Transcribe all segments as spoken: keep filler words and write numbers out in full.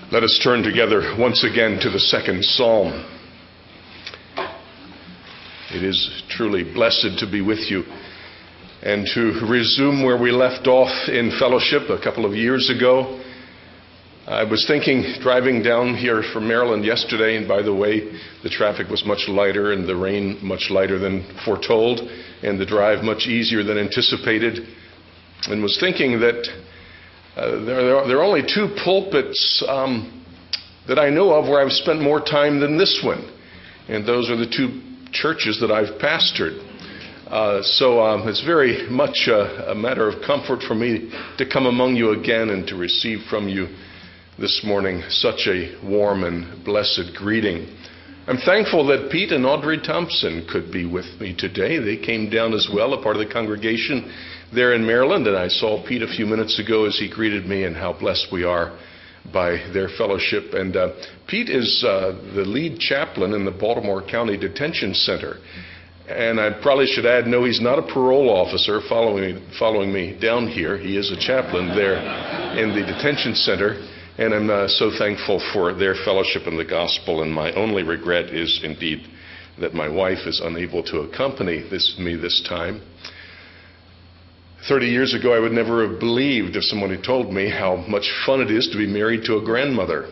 Let us turn together once again to the second psalm. It is truly blessed to be with you and to resume where we left off in fellowship a couple of years ago. I was thinking, driving down here from Maryland yesterday, and by the way, the traffic was much lighter and the rain much lighter than foretold, and the drive much easier than anticipated, and was thinking that Uh, there, are, there are only two pulpits um, that I know of where I've spent more time than this one. And those are the two churches that I've pastored. Uh, so um, it's very much a, a matter of comfort for me to come among you again and to receive from you this morning such a warm and blessed greeting. I'm thankful that Pete and Audrey Thompson could be with me today. They came down as well, a part of the congregation there in Maryland, and I saw Pete a few minutes ago as he greeted me, and how blessed we are by their fellowship. And uh, Pete is uh, the lead chaplain in the Baltimore County Detention Center. And I probably should add, no, he's not a parole officer following, following me down here. He is a chaplain there in the detention center. And I'm uh, so thankful for their fellowship in the gospel. And my only regret is indeed that my wife is unable to accompany this, me this time. Thirty years ago, I would never have believed if someone had told me how much fun it is to be married to a grandmother.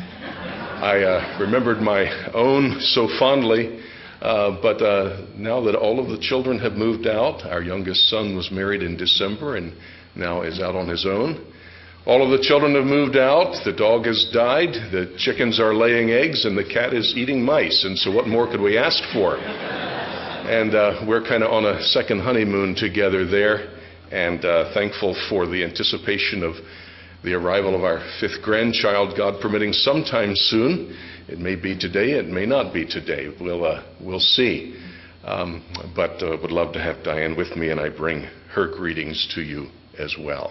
I uh, remembered my own so fondly, uh, but uh, now that all of the children have moved out, our youngest son was married in December and now is out on his own. All of the children have moved out, the dog has died, the chickens are laying eggs, and the cat is eating mice. And so what more could we ask for? And uh, we're kind of on a second honeymoon together there. And uh, thankful for the anticipation of the arrival of our fifth grandchild, God permitting, sometime soon. It may be today, it may not be today. We'll uh, we'll see. Um, but uh, would love to have Diane with me, and I bring her greetings to you as well.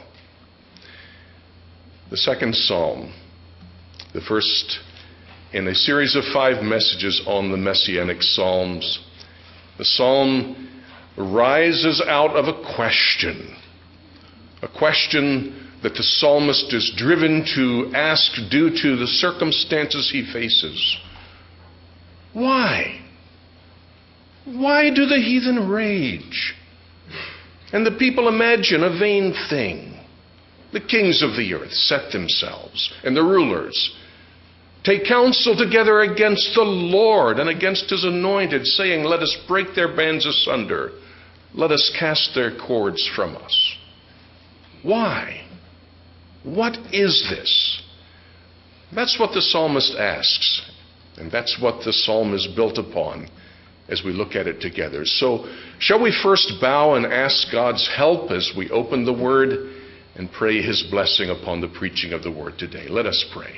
The second psalm, the first in a series of five messages on the Messianic Psalms. The psalm rises out of a question, a question that the psalmist is driven to ask due to the circumstances he faces. Why? Why do the heathen rage, and the people imagine a vain thing? The kings of the earth set themselves, and the rulers take counsel together against the Lord and against his anointed, saying, let us break their bands asunder. Let us cast their cords from us. Why? What is this? That's what the psalmist asks, and that's what the psalm is built upon as we look at it together. So, shall we first bow and ask God's help as we open the Word and pray his blessing upon the preaching of the Word today? Let us pray.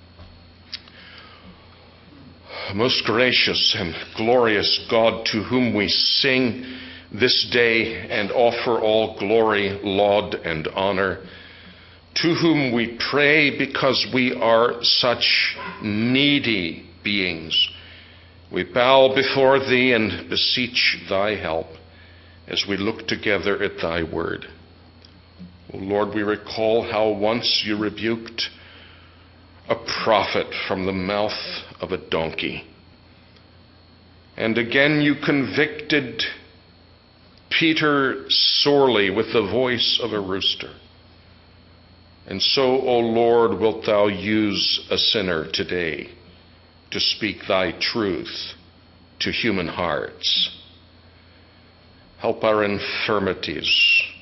Most gracious and glorious God, to whom we sing this day and offer all glory, laud, and honor, to whom we pray because we are such needy beings, we bow before thee and beseech thy help as we look together at thy word. O Lord, we recall how once you rebuked a prophet from the mouth of a donkey, and again you convicted Peter sorely with the voice of a rooster. And so, O Lord, wilt thou use a sinner today to speak thy truth to human hearts. Help our infirmities.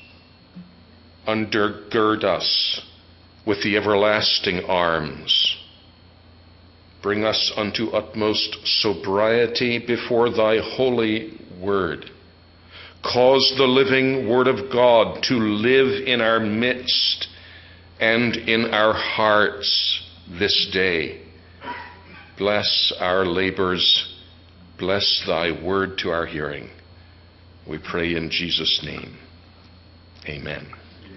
Undergird us with the everlasting arms. Bring us unto utmost sobriety before thy holy word. Cause the living Word of God to live in our midst and in our hearts this day. Bless our labors. Bless thy word to our hearing. We pray in Jesus' name. Amen.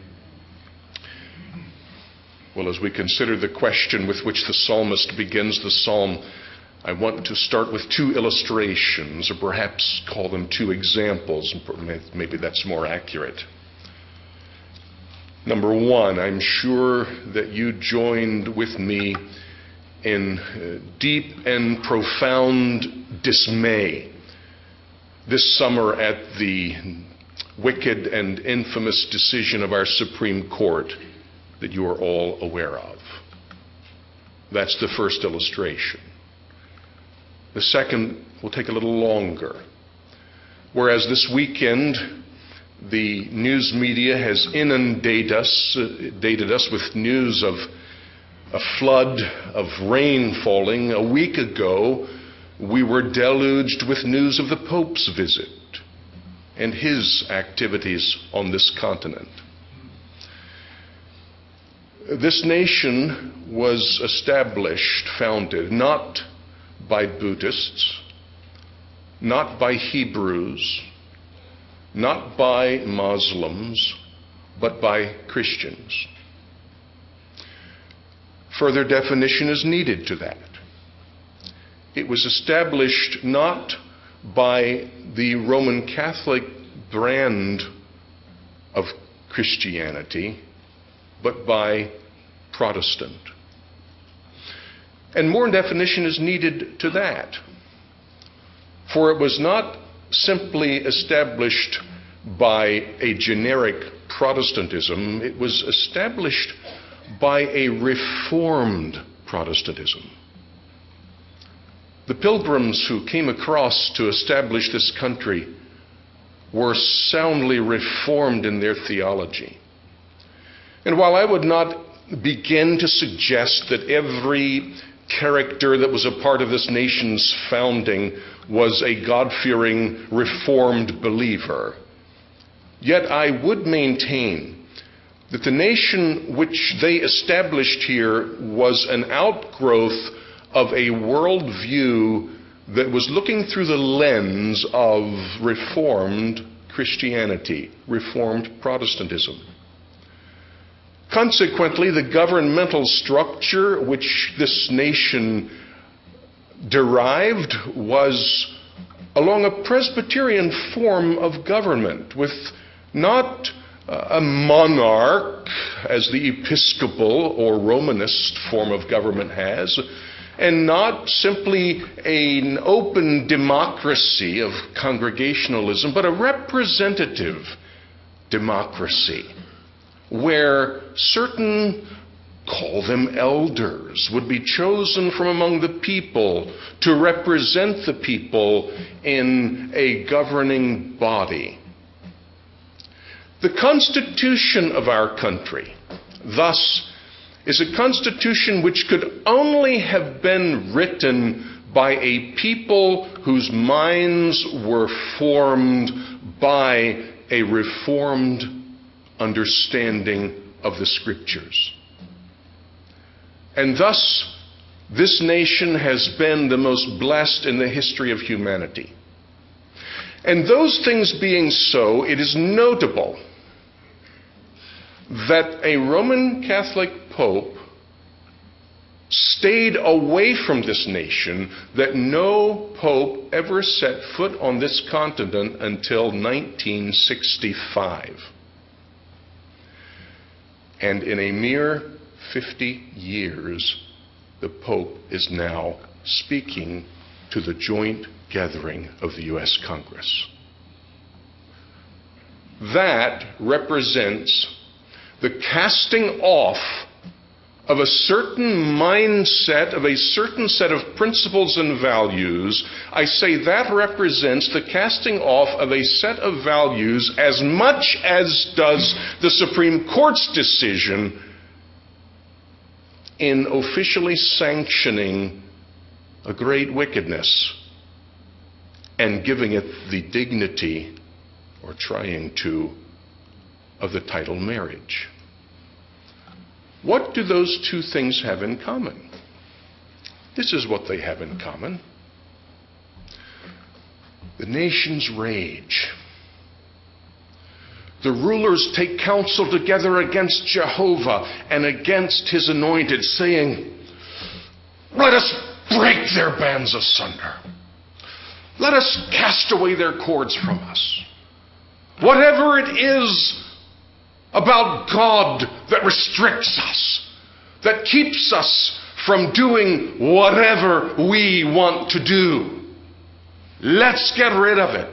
Well, as we consider the question with which the psalmist begins the psalm, I want to start with two illustrations, or perhaps call them two examples. Maybe that's more accurate. Number one, I'm sure that you joined with me in uh, deep and profound dismay this summer at the wicked and infamous decision of our Supreme Court that you are all aware of. That's the first illustration. The second will take a little longer. Whereas this weekend, the news media has inundated us, uh, inundated us with news of a flood of rain falling. A week ago, we were deluged with news of the Pope's visit and his activities on this continent. This nation was established, founded, not by Buddhists, not by Hebrews, not by Muslims, but by Christians. Further definition is needed to that. It was established not by the Roman Catholic brand of Christianity, but by Protestant. And more definition is needed to that. For it was not simply established by a generic Protestantism, it was established by a reformed Protestantism. The pilgrims who came across to establish this country were soundly reformed in their theology. And while I would not begin to suggest that every character that was a part of this nation's founding was a God-fearing, reformed believer, yet I would maintain that the nation which they established here was an outgrowth of a worldview that was looking through the lens of Reformed Christianity, Reformed Protestantism. Consequently, the governmental structure which this nation derived was along a Presbyterian form of government, with not a monarch as the Episcopal or Romanist form of government has, and not simply an open democracy of congregationalism, but a representative democracy, where certain, call them elders, would be chosen from among the people to represent the people in a governing body. The Constitution of our country, thus, is a Constitution which could only have been written by a people whose minds were formed by a reformed understanding of the Scriptures. And thus, this nation has been the most blessed in the history of humanity. And those things being so, it is notable that a Roman Catholic Pope stayed away from this nation, that no Pope ever set foot on this continent until nineteen sixty-five. And in a mere fifty years, the Pope is now speaking to the joint gathering of the U S Congress. That represents the casting off of a certain mindset, of a certain set of principles and values. I say that represents the casting off of a set of values as much as does the Supreme Court's decision in officially sanctioning a great wickedness and giving it the dignity, or trying to, of the title marriage. What do those two things have in common? This is what they have in common. The nation's rage. The rulers take counsel together against Jehovah and against his anointed, saying, "Let us break their bands asunder. Let us cast away their cords from us. Whatever it is about God that restricts us, that keeps us from doing whatever we want to do. Let's get rid of it.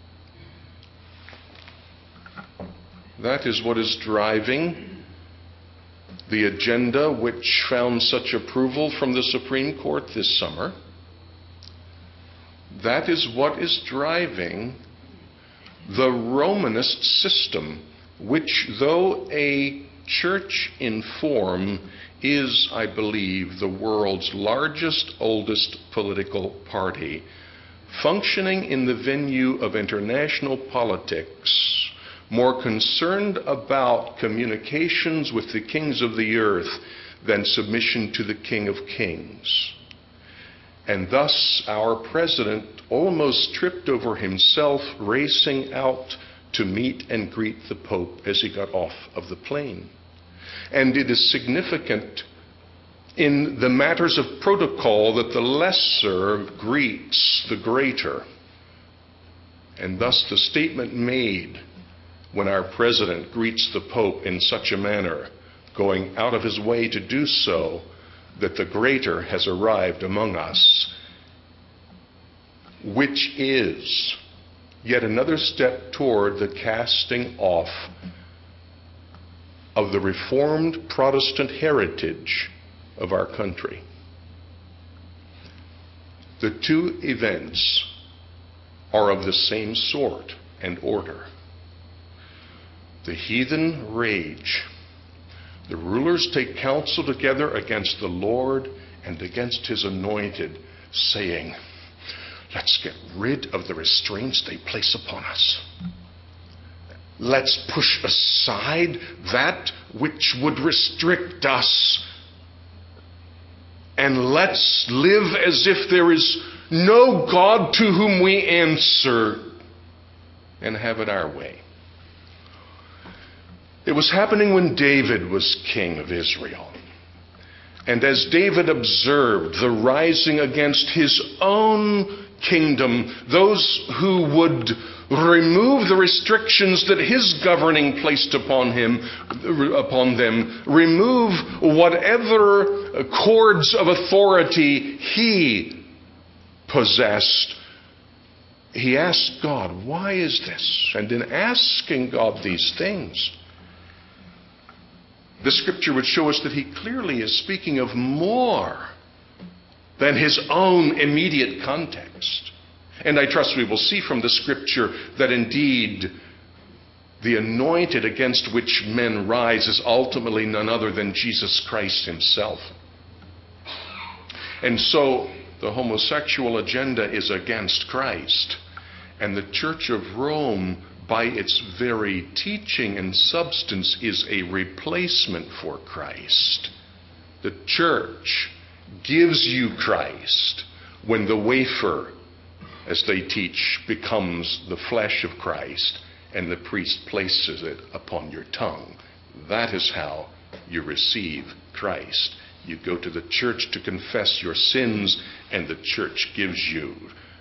That is what is driving the agenda which found such approval from the Supreme Court this summer. That is what is driving the Romanist system, which, though a church in form, is, I believe, the world's largest, oldest political party, functioning in the venue of international politics, more concerned about communications with the kings of the earth than submission to the King of Kings. And thus our president almost tripped over himself racing out to meet and greet the Pope as he got off of the plane. And it is significant in the matters of protocol that the lesser greets the greater. And thus the statement made when our president greets the Pope in such a manner, going out of his way to do so, that the greater has arrived among us, which is yet another step toward the casting off of the Reformed Protestant heritage of our country. The two events are of the same sort and order. The heathen rage. The rulers take counsel together against the Lord and against his anointed, saying, let's get rid of the restraints they place upon us. Let's push aside that which would restrict us. And let's live as if there is no God to whom we answer, and have it our way. It was happening when David was king of Israel. And as David observed the rising against his own kingdom, those who would remove the restrictions that his governing placed upon him, upon them, remove whatever cords of authority he possessed, he asked God, why is this? And in asking God these things, the scripture would show us that he clearly is speaking of more than his own immediate context. And I trust we will see from the scripture that indeed the anointed against which men rise is ultimately none other than Jesus Christ himself. And so the homosexual agenda is against Christ. And the Church of Rome, by its very teaching and substance, is a replacement for Christ. The church gives you Christ when the wafer, as they teach, becomes the flesh of Christ and the priest places it upon your tongue. That is how you receive Christ. You go to the church to confess your sins, and the church gives you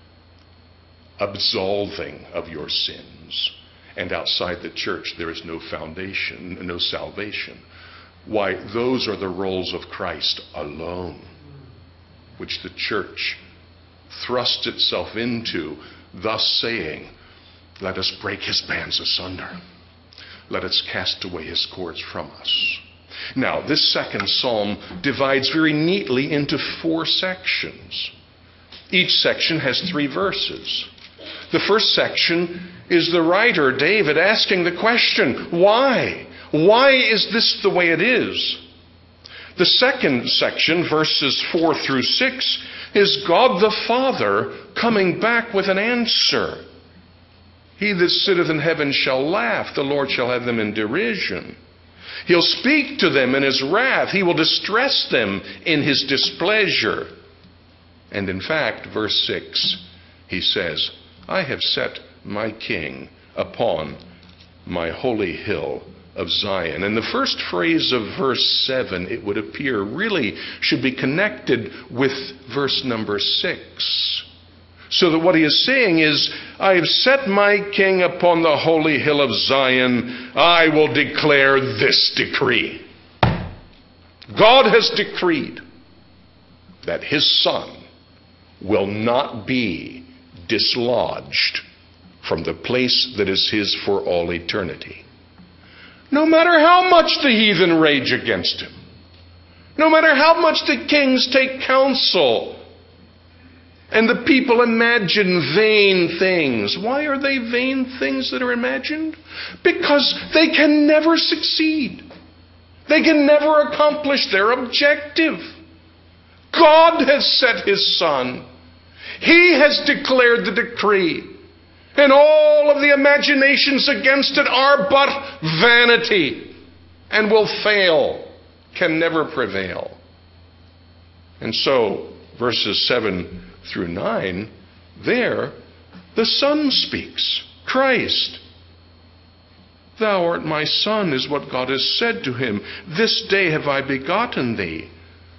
absolving of your sins. And outside the church there is no foundation, no salvation. Why, those are the roles of Christ alone, which the church thrusts itself into, thus saying, let us break his bands asunder. Let us cast away his cords from us. Now, this second psalm divides very neatly into four sections. Each section has three verses. The first section is the writer, David, asking the question, why? Why is this the way it is? The second section, verses four through six, is God the Father coming back with an answer. He that sitteth in heaven shall laugh, the Lord shall have them in derision. He'll speak to them in his wrath, he will distress them in his displeasure. And in fact, verse six, he says, I have set my king upon my holy hill of Zion. And the first phrase of verse seven, it would appear, really should be connected with verse number six. So that what he is saying is, I have set my king upon the holy hill of Zion. I will declare this decree. God has decreed that his Son will not be dislodged from the place that is his for all eternity. No matter how much the heathen rage against him, no matter how much the kings take counsel and the people imagine vain things. Why are they vain things that are imagined? Because they can never succeed. They can never accomplish their objective. God has set his Son. He has declared the decree. And all of the imaginations against it are but vanity and will fail, can never prevail. And so, verses seven through nine, there, the Son speaks, Christ. Thou art my Son, is what God has said to him. This day have I begotten thee.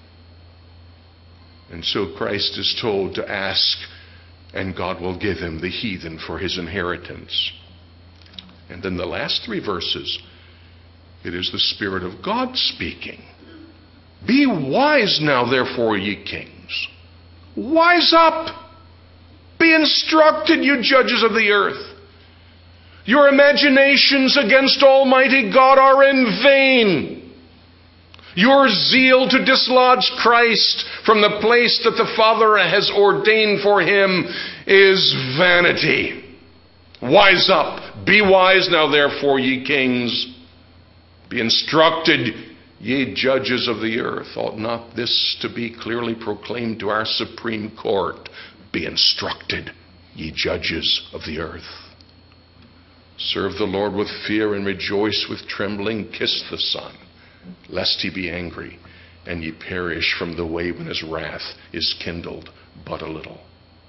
And so Christ is told to ask, and God will give him the heathen for his inheritance. And then the last three verses, it is the Spirit of God speaking. Be wise now, therefore, ye kings. Wise up. Be instructed, you judges of the earth. Your imaginations against Almighty God are in vain. Your zeal to dislodge Christ from the place that the Father has ordained for him is vanity. Wise up. Be wise now, therefore, ye kings. Be instructed, ye judges of the earth. Ought not this to be clearly proclaimed to our Supreme Court? Be instructed, ye judges of the earth. Serve the Lord with fear and rejoice with trembling. Kiss the Son, lest he be angry, and ye perish from the way when his wrath is kindled but a little.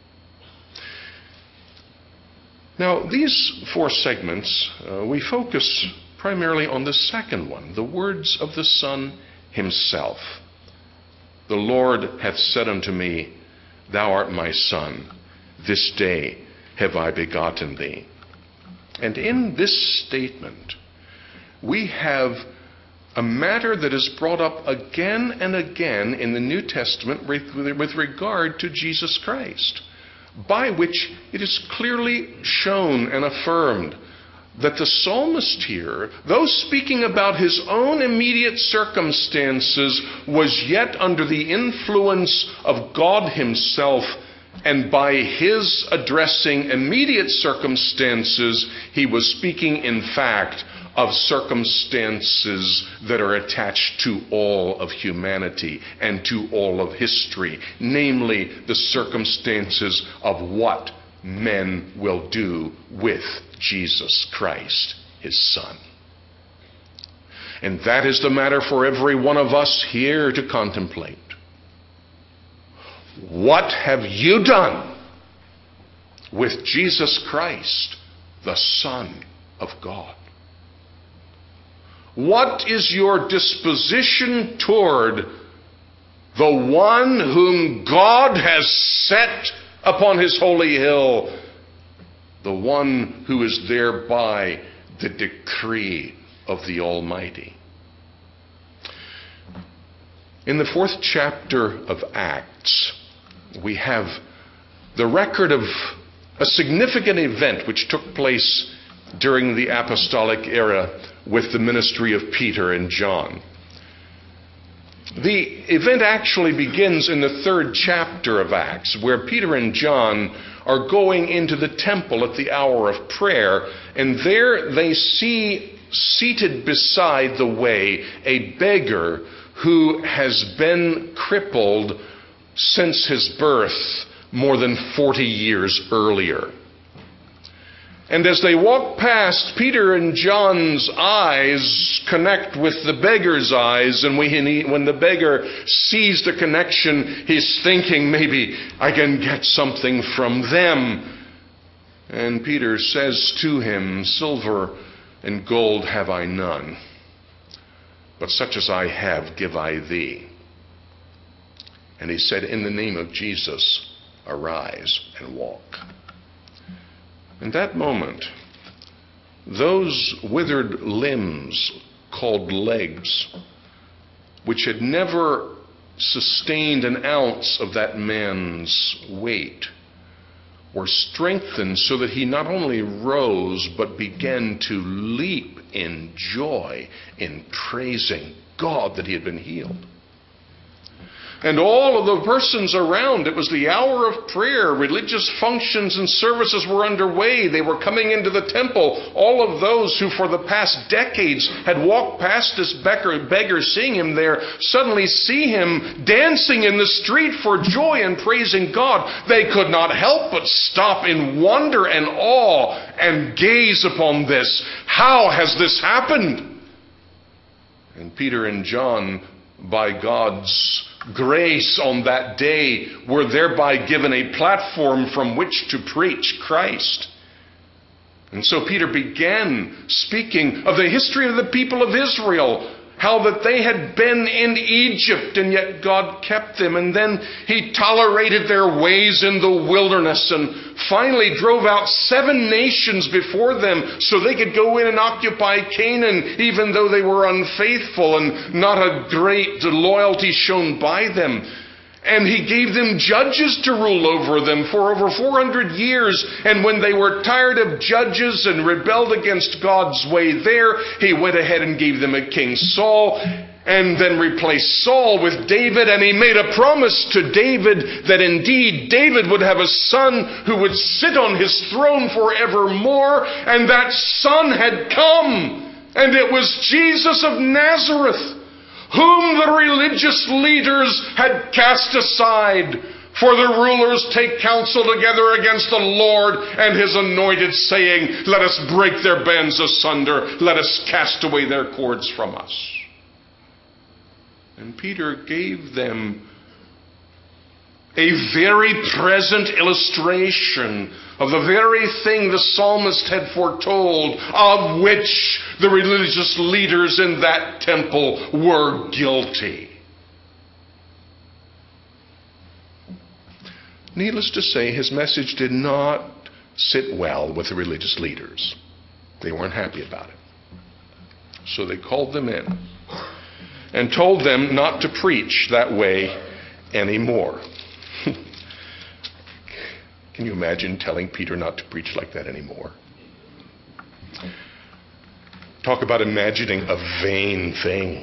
Now, these four segments, uh, we focus primarily on the second one, the words of the Son himself. The Lord hath said unto me, Thou art my Son, this day have I begotten thee. And in this statement, we have a matter that is brought up again and again in the New Testament with regard to Jesus Christ, by which it is clearly shown and affirmed that the psalmist here, though speaking about his own immediate circumstances, was yet under the influence of God himself, and by his addressing immediate circumstances, he was speaking, in fact, of circumstances that are attached to all of humanity and to all of history, namely the circumstances of what men will do with Jesus Christ, his Son. And that is the matter for every one of us here to contemplate. What have you done with Jesus Christ, the Son of God? What is your disposition toward the one whom God has set upon his holy hill, the one who is thereby the decree of the Almighty? In the fourth chapter of Acts, we have the record of a significant event which took place during the apostolic era with the ministry of Peter and John. The event actually begins in the third chapter of Acts, where Peter and John are going into the temple at the hour of prayer, and there they see seated beside the way a beggar who has been crippled since his birth more than forty years earlier. And as they walk past, Peter and John's eyes connect with the beggar's eyes, and when the beggar sees the connection, he's thinking, maybe I can get something from them. And Peter says to him, Silver and gold have I none, but such as I have give I thee. And he said, in the name of Jesus, arise and walk. In that moment, those withered limbs called legs, which had never sustained an ounce of that man's weight, or strengthened so that he not only rose but began to leap in joy in praising God that he had been healed. And all of the persons around, it was the hour of prayer. Religious functions and services were underway. They were coming into the temple. All of those who for the past decades had walked past this beggar, beggar seeing him there, suddenly see him dancing in the street for joy and praising God. They could not help but stop in wonder and awe and gaze upon this. How has this happened? And Peter and John, by God's grace on that day, were thereby given a platform from which to preach Christ. And so Peter began speaking of the history of the people of Israel, how that they had been in Egypt and yet God kept them, and then he tolerated their ways in the wilderness and finally drove out seven nations before them so they could go in and occupy Canaan, even though they were unfaithful and not a great loyalty shown by them. And he gave them judges to rule over them for over four hundred years. And when they were tired of judges and rebelled against God's way there, he went ahead and gave them a king, Saul, and then replaced Saul with David. And he made a promise to David that indeed David would have a son who would sit on his throne forevermore. And that son had come, and it was Jesus of Nazareth, whom the religious leaders had cast aside. For the rulers take counsel together against the Lord and his anointed, saying, let us break their bands asunder, let us cast away their cords from us. And Peter gave them a very present illustration of the very thing the psalmist had foretold, of which the religious leaders in that temple were guilty. Needless to say, his message did not sit well with the religious leaders. They weren't happy about it. So they called them in and told them not to preach that way anymore. Can you imagine telling Peter not to preach like that anymore? Talk about imagining a vain thing.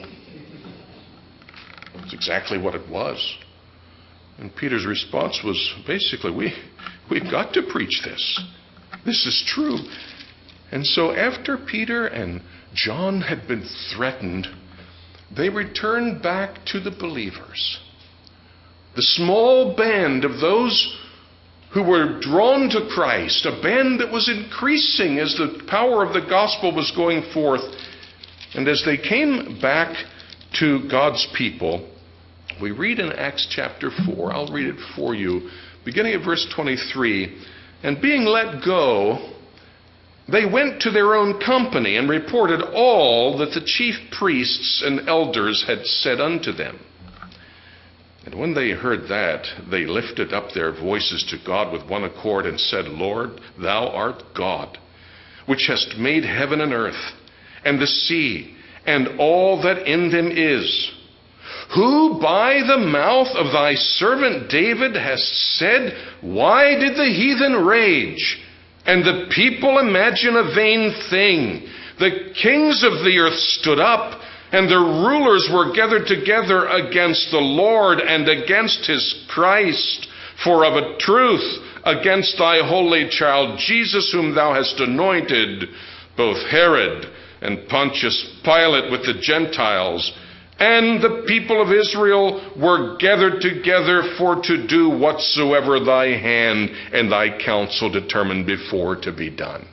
It's exactly what it was. And Peter's response was basically, we, we've got to preach this. This is true. And so after Peter and John had been threatened, they returned back to the believers. The small band of those who were drawn to Christ, a band that was increasing as the power of the gospel was going forth. And as they came back to God's people, we read in Acts chapter four, I'll read it for you, beginning at verse twenty-three, and being let go, they went to their own company and reported all that the chief priests and elders had said unto them. And when they heard that, they lifted up their voices to God with one accord and said, Lord, thou art God, which hast made heaven and earth, and the sea, and all that in them is, who by the mouth of thy servant David hast said, why did the heathen rage, and the people imagine a vain thing? The kings of the earth stood up, and the rulers were gathered together against the Lord and against his Christ. For of a truth, against thy holy child Jesus, whom thou hast anointed, both Herod and Pontius Pilate with the Gentiles and the people of Israel were gathered together for to do whatsoever thy hand and thy counsel determined before to be done.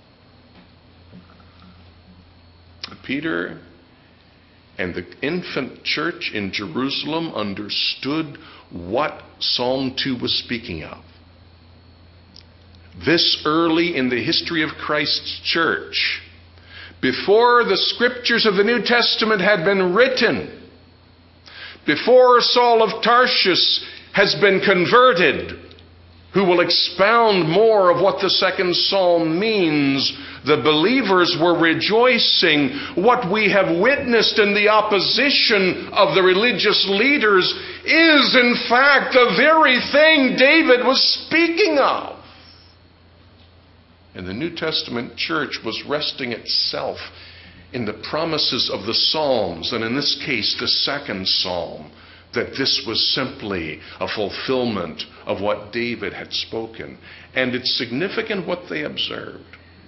Peter and the infant church in Jerusalem understood what Psalm two was speaking of. This early in the history of Christ's church, before the scriptures of the New Testament had been written, before Saul of Tarshish has been converted, who will expound more of what the second psalm means. The believers were rejoicing. What we have witnessed in the opposition of the religious leaders is, in fact, the very thing David was speaking of. And the New Testament church was resting itself in the promises of the Psalms, and in this case, the second psalm, that this was simply a fulfillment of what David had spoken. And it's significant what they observed.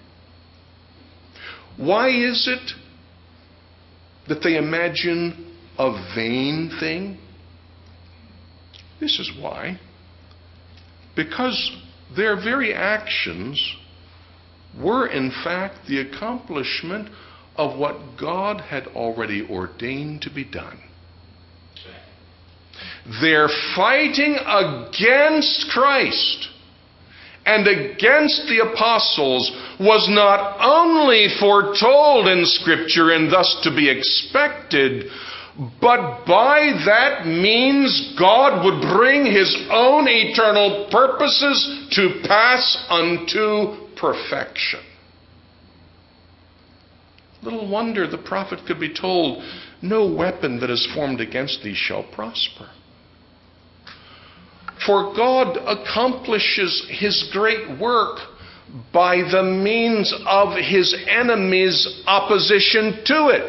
Why is it that they imagine a vain thing? This is why. Because their very actions were in fact the accomplishment of what God had already ordained to be done. Their fighting against Christ and against the apostles was not only foretold in Scripture and thus to be expected, but by that means God would bring His own eternal purposes to pass unto perfection. Little wonder the prophet could be told, "No weapon that is formed against thee shall prosper." For God accomplishes His great work by the means of His enemies' opposition to it.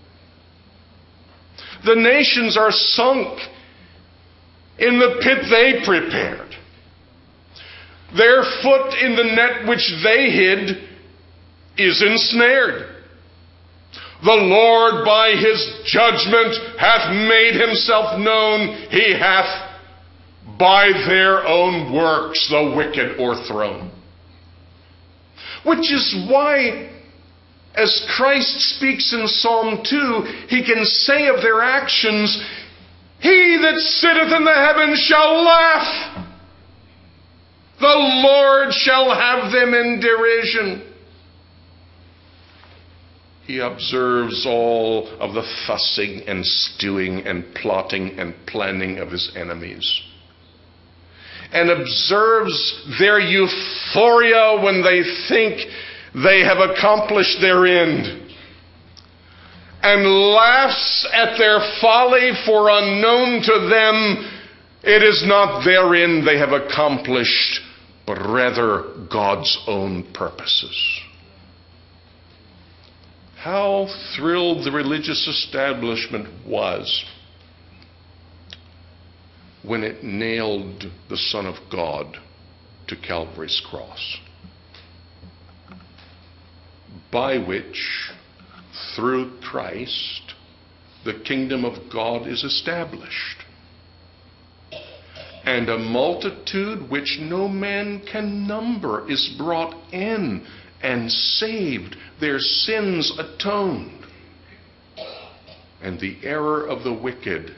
The nations are sunk in the pit they prepared. Their foot in the net which they hid is ensnared. The Lord by His judgment hath made Himself known. He hath by their own works the wicked o'erthrown. Which is why, as Christ speaks in Psalm two, He can say of their actions, "He that sitteth in the heavens shall laugh. The Lord shall have them in derision." He observes all of the fussing and stewing and plotting and planning of His enemies, and observes their euphoria when they think they have accomplished their end, and laughs at their folly, for unknown to them it is not their end they have accomplished, but rather God's own purposes. How thrilled the religious establishment was when it nailed the Son of God to Calvary's cross, by which, through Christ, the kingdom of God is established, and a multitude which no man can number is brought in and saved, their sins atoned, and the error of the wicked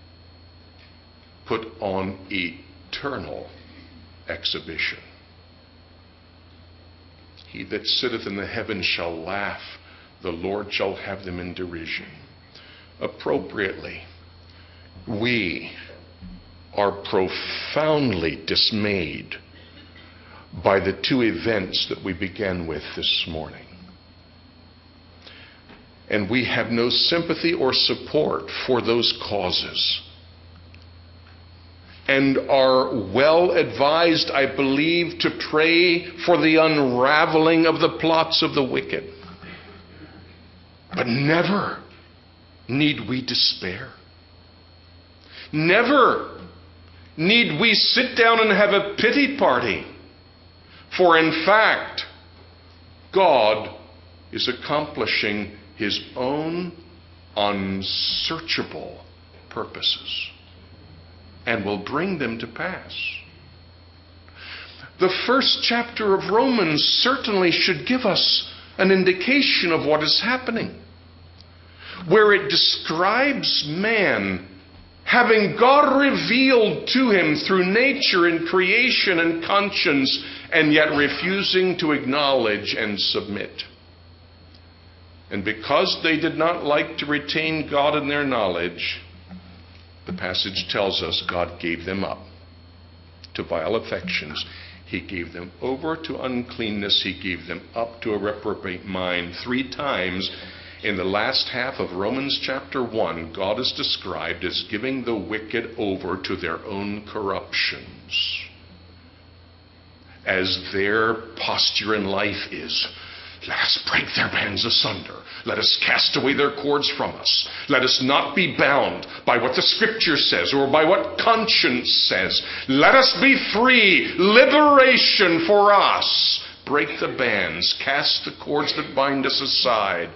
put on eternal exhibition. He that sitteth in the heavens shall laugh, the Lord shall have them in derision. Appropriately, we are profoundly dismayed by the two events that we began with this morning. And we have no sympathy or support for those causes, and are well advised, I believe, to pray for the unraveling of the plots of the wicked. But never need we despair. Never need we sit down and have a pity party. For in fact, God is accomplishing His own unsearchable purposes, and will bring them to pass. The first chapter of Romans certainly should give us an indication of what is happening, where it describes man having God revealed to him through nature and creation and conscience, and yet refusing to acknowledge and submit. And because they did not like to retain God in their knowledge, the passage tells us God gave them up. to vile affections. He gave them over to uncleanness. He gave them up to a reprobate mind. Three times in the last half of Romans chapter one, God is described as giving the wicked over to their own corruptions, as their posture in life is, let us break their bands asunder. Let us cast away their cords from us. Let us not be bound by what the Scripture says or by what conscience says. Let us be free. Liberation for us. Break the bands. Cast the cords that bind us aside.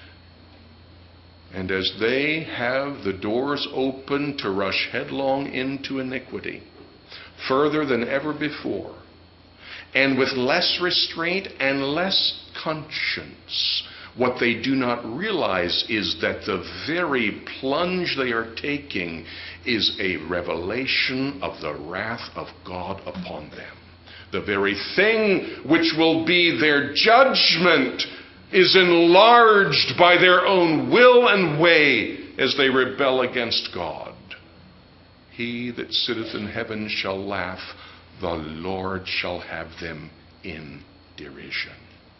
And as they have the doors open to rush headlong into iniquity, further than ever before, and with less restraint and less conscience, what they do not realize is that the very plunge they are taking is a revelation of the wrath of God upon them. The very thing which will be their judgment is enlarged by their own will and way as they rebel against God. He that sitteth in heaven shall laugh, the Lord shall have them in derision.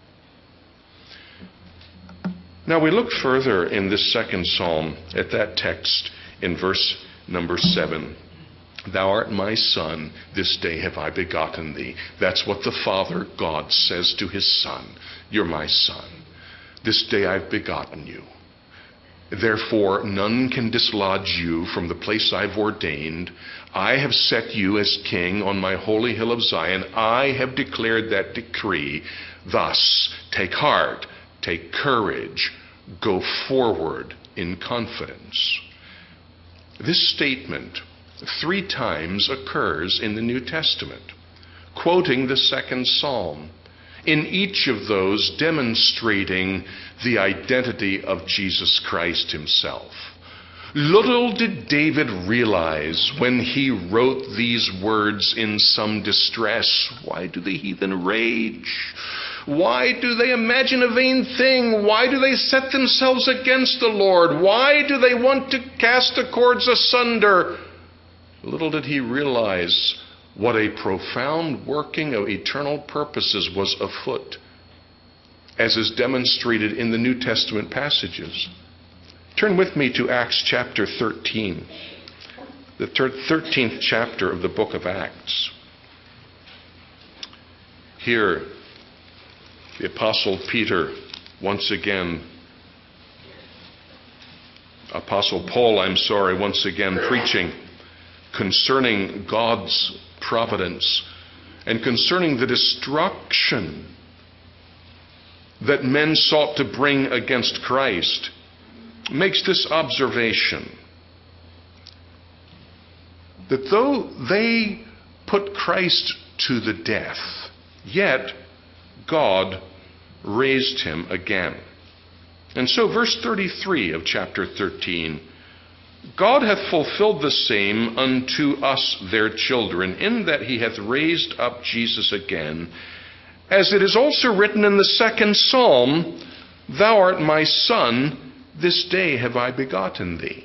Now we look further in this second psalm at that text in verse number seven. Thou art my son, this day have I begotten thee. That's what the Father, God, says to his Son. You're my son. This day I've begotten you. Therefore none can dislodge you from the place I've ordained. I have set you as king on my holy hill of Zion. I have declared that decree. Thus, take heart. Take courage. Go forward in confidence. This statement three times occurs in the New Testament, quoting the second psalm, in each of those demonstrating the identity of Jesus Christ himself. Little did David realize when he wrote these words in some distress. Why do the heathen rage? Why do they imagine a vain thing? Why do they set themselves against the Lord? Why do they want to cast the cords asunder? Little did he realize what a profound working of eternal purposes was afoot, as is demonstrated in the New Testament passages. Turn with me to Acts chapter thirteen, the thirteenth chapter of the book of Acts. Here, the Apostle Peter, once again, Apostle Paul, I'm sorry, once again preaching concerning God's providence and concerning the destruction that men sought to bring against Christ, makes this observation, that though they put Christ to the death, yet God raised him again. And so verse thirty-three of chapter thirteen, God hath fulfilled the same unto us their children, in that he hath raised up Jesus again, as it is also written in the second psalm, Thou art my son, this day have I begotten thee.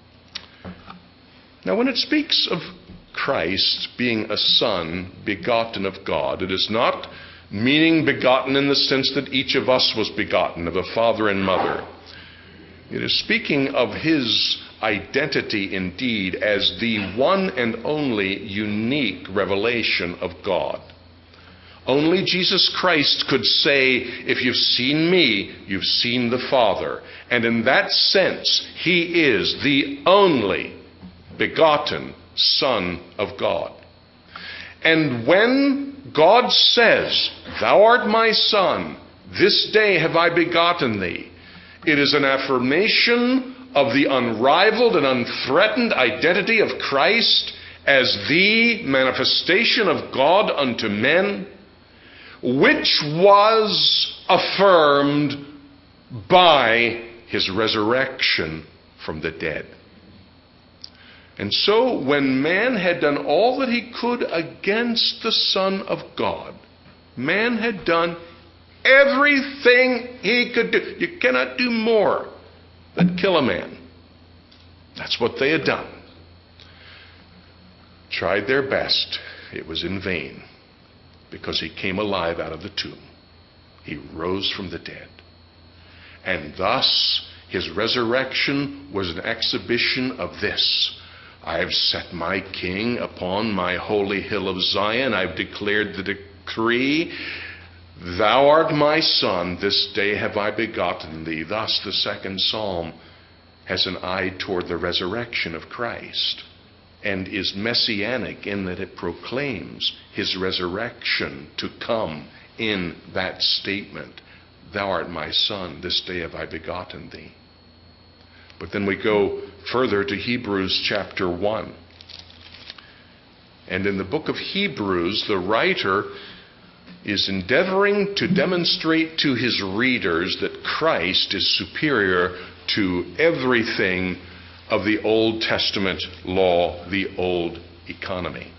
Now when it speaks of Christ being a son begotten of God, it is not meaning begotten in the sense that each of us was begotten of a father and mother. It is speaking of his identity indeed as the one and only unique revelation of God. Only Jesus Christ could say, if you've seen me, you've seen the Father. And in that sense, he is the only begotten Son of God. And when God says, Thou art my son, this day have I begotten thee, it is an affirmation of the unrivaled and unthreatened identity of Christ as the manifestation of God unto men, which was affirmed by his resurrection from the dead. And so when man had done all that he could against the Son of God, man had done everything he could do. You cannot do more than kill a man. That's what they had done. Tried their best. it was in vain, because he came alive out of the tomb. He rose from the dead. And thus his resurrection was an exhibition of this: I have set my king upon my holy hill of Zion. I've declared the decree, thou art my son, this day have I begotten thee. Thus the second psalm has an eye toward the resurrection of Christ, and is messianic in that it proclaims his resurrection to come in that statement, thou art my son, this day have I begotten thee. But then we go further to Hebrews chapter one. And in the book of Hebrews, the writer is endeavoring to demonstrate to his readers that Christ is superior to everything of the Old Testament law, the old economy.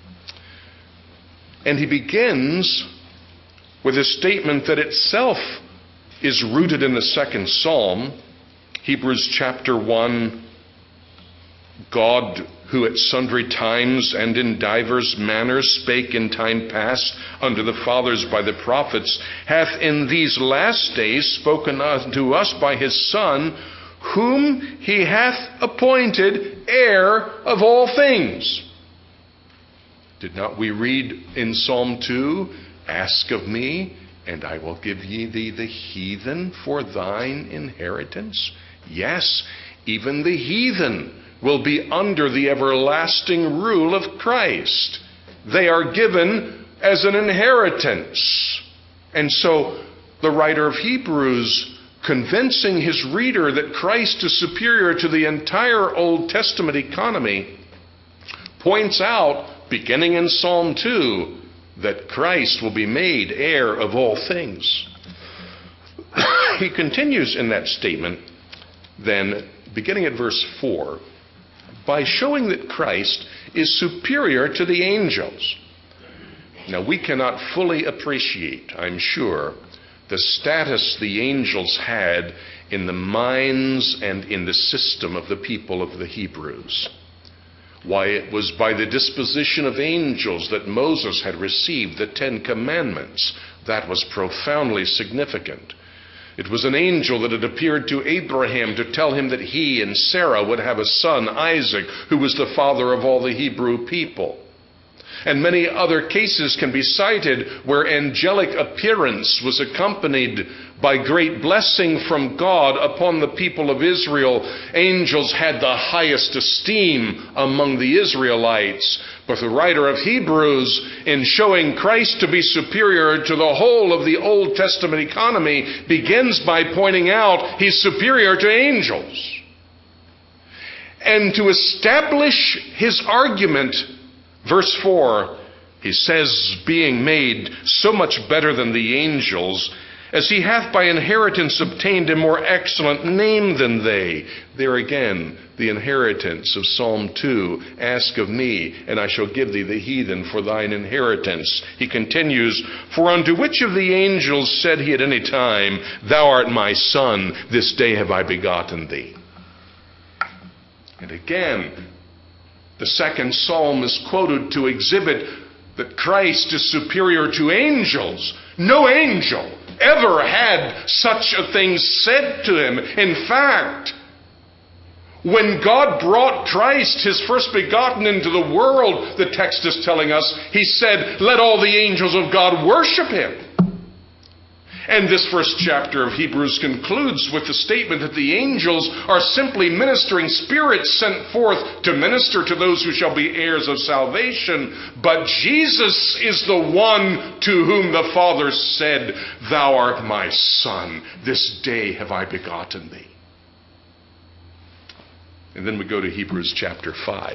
And he begins with a statement that itself is rooted in the second psalm, Hebrews chapter one, God, who at sundry times and in divers manners spake in time past unto the fathers by the prophets, hath in these last days spoken unto us by his Son, whom he hath appointed heir of all things. Did not we read in Psalm two, ask of me, and I will give ye thee the heathen for thine inheritance? Yes, even the heathen will be under the everlasting rule of Christ. They are given as an inheritance. And so the writer of Hebrews, convincing his reader that Christ is superior to the entire Old Testament economy, points out, beginning in Psalm two, that Christ will be made heir of all things. He continues in that statement, then, beginning at verse four, by showing that Christ is superior to the angels. Now, we cannot fully appreciate, I'm sure, the status the angels had in the minds and in the system of the people of the Hebrews. Why, it was by the disposition of angels that Moses had received the Ten Commandments. That was profoundly significant. It was an angel that had appeared to Abraham to tell him that he and Sarah would have a son, Isaac, who was the father of all the Hebrew people. And many other cases can be cited where angelic appearance was accompanied by great blessing from God upon the people of Israel. Angels had the highest esteem among the Israelites. But the writer of Hebrews, in showing Christ to be superior to the whole of the Old Testament economy, begins by pointing out he's superior to angels. And to establish his argument, verse four, he says, being made so much better than the angels, as he hath by inheritance obtained a more excellent name than they. There again, the inheritance of Psalm two, ask of me, and I shall give thee the heathen for thine inheritance. He continues, for unto which of the angels said he at any time, thou art my son, this day have I begotten thee? And again, the second psalm is quoted to exhibit that Christ is superior to angels. No angel ever had such a thing said to him. In fact, when God brought Christ, his first begotten, into the world, the text is telling us, he said, let all the angels of God worship him. And this first chapter of Hebrews concludes with the statement that the angels are simply ministering spirits sent forth to minister to those who shall be heirs of salvation. But Jesus is the one to whom the Father said, thou art my son, this day have I begotten thee. And then we go to Hebrews chapter five.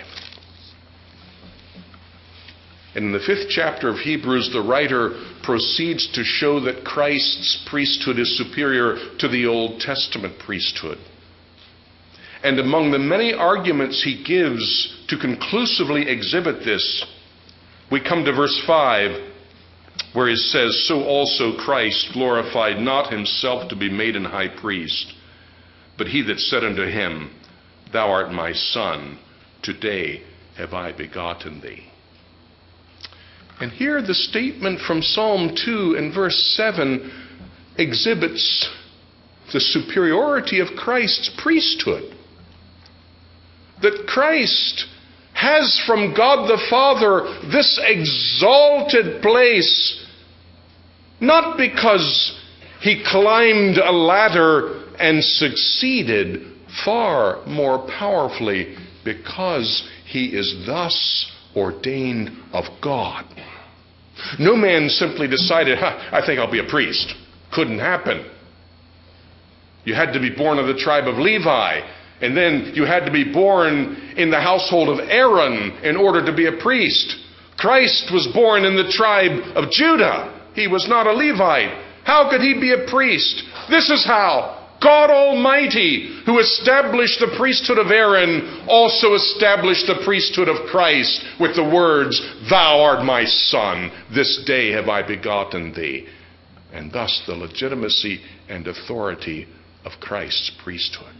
And in the fifth chapter of Hebrews, the writer proceeds to show that Christ's priesthood is superior to the Old Testament priesthood. And among the many arguments he gives to conclusively exhibit this, we come to verse five, where he says, so also Christ glorified not himself to be made an high priest, but he that said unto him, thou art my son, today have I begotten thee. And here the statement from Psalm two and verse seven exhibits the superiority of Christ's priesthood. That Christ has from God the Father this exalted place, not because he climbed a ladder and succeeded, far more powerfully because he is thus ordained of God. No man simply decided, huh, I think I'll be a priest. Couldn't happen. You had to be born of the tribe of Levi, and then you had to be born in the household of Aaron in order to be a priest. Christ was born in the tribe of Judah. He was not a Levite. How could he be a priest? This is how. God Almighty, who established the priesthood of Aaron, also established the priesthood of Christ with the words, Thou art my Son, this day have I begotten thee. And thus the legitimacy and authority of Christ's priesthood.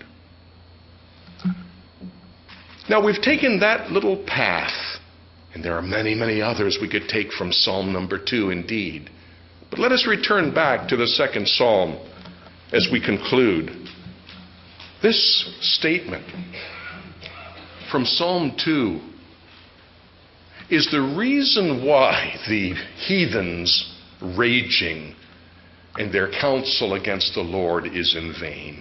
Now we've taken that little path, and there are many, many others we could take from Psalm number two indeed. But let us return back to the second Psalm as we conclude. This statement from Psalm two is the reason why the heathens raging and their counsel against the Lord is in vain.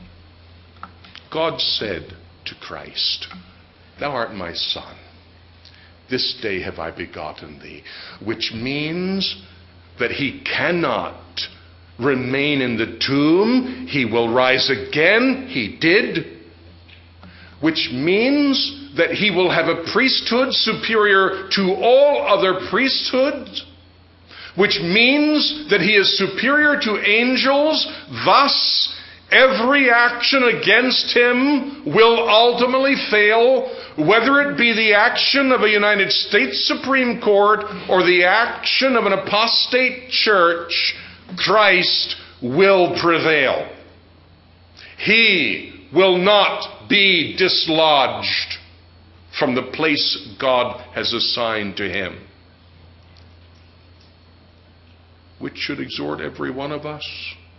God said to Christ, Thou art my Son. This day have I begotten thee. Which means that he cannot remain in the tomb. He will rise again. He did. Which means that he will have a priesthood superior to all other priesthoods. Which means that he is superior to angels. Thus, every action against him will ultimately fail, whether it be the action of a United States Supreme Court or the action of an apostate church. Christ will prevail. He will not be dislodged from the place God has assigned to him. Which should exhort every one of us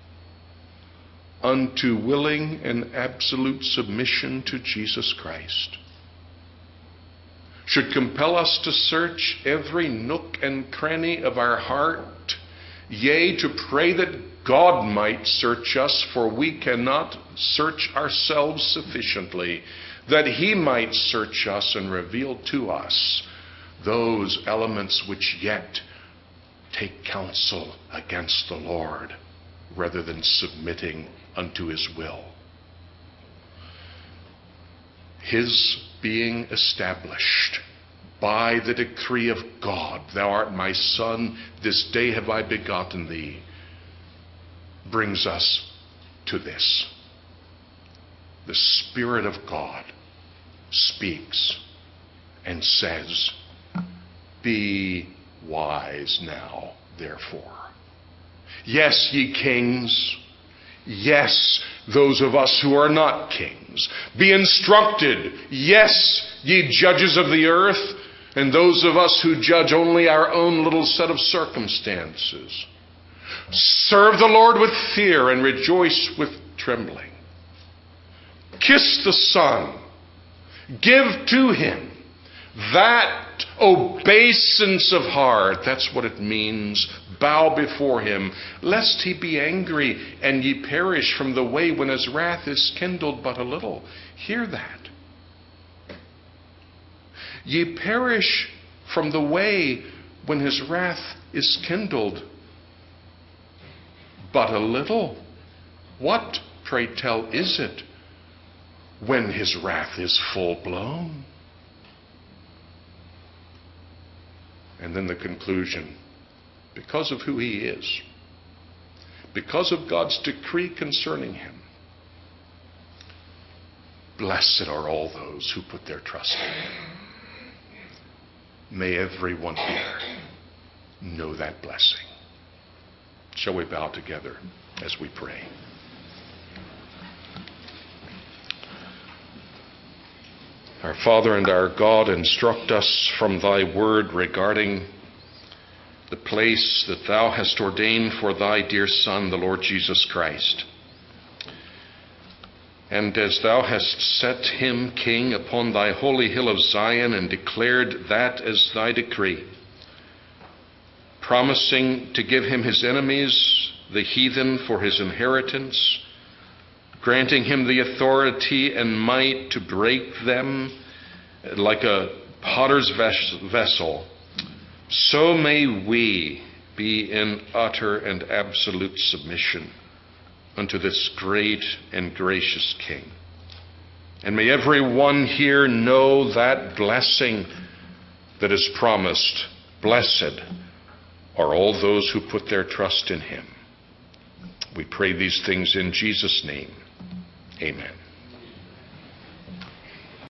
unto willing and absolute submission to Jesus Christ. Should compel us to search every nook and cranny of our heart, yea, to pray that God might search us, for we cannot search ourselves sufficiently, that he might search us and reveal to us those elements which yet take counsel against the Lord rather than submitting unto his will. His being established by the decree of God, Thou art my Son, this day have I begotten thee, brings us to this. The Spirit of God speaks and says, Be wise now, therefore. Yes, ye kings. Yes, those of us who are not kings. Be instructed. Yes, ye judges of the earth, and those of us who judge only our own little set of circumstances. Serve the Lord with fear and rejoice with trembling. Kiss the Son. Give to him that obeisance of heart. That's what it means. Bow before him, lest he be angry and ye perish from the way when his wrath is kindled but a little. Hear that. Ye perish from the way when his wrath is kindled but a little. What, pray tell, is it when his wrath is full blown? And then the conclusion. Because of who he is, because of God's decree concerning him, blessed are all those who put their trust in him. May everyone here know that blessing. Shall we bow together as we pray? Our Father and our God, instruct us from thy word regarding the place that thou hast ordained for thy dear Son, the Lord Jesus Christ. And as thou hast set him king upon thy holy hill of Zion and declared that as thy decree, promising to give him his enemies, the heathen, for his inheritance, granting him the authority and might to break them like a potter's vessel, so may we be in utter and absolute submission unto this great and gracious King. And may everyone here know that blessing that is promised. Blessed are all those who put their trust in him. We pray these things in Jesus' name. Amen.